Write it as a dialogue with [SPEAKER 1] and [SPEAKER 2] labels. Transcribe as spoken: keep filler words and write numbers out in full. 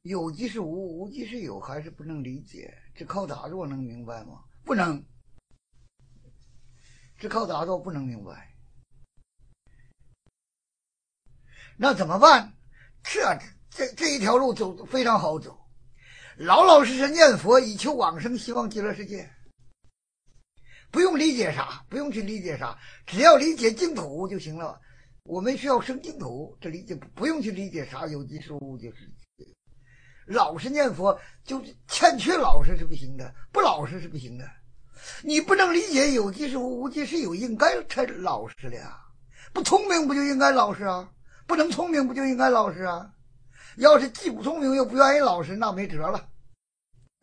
[SPEAKER 1] 有即是无，无即是有，还是不能理解。只靠打坐能明白吗？不能，只靠打坐不能明白。那怎么办？这这这一条路走非常好走，老老实实念佛，以求往生，希望极乐世界。不用理解啥，不用去理解啥，只要理解净土就行了。我们需要生净土，这理解不用去理解啥有即是无就是。老实念佛，就欠缺老实是不行的，不老实是不行的。你不能理解有即是无，无即是有，应该才老实了呀。不聪明不就应该老实啊？不能聪明不就应该老实啊？要是既不聪明又不愿意老实，那没辙了。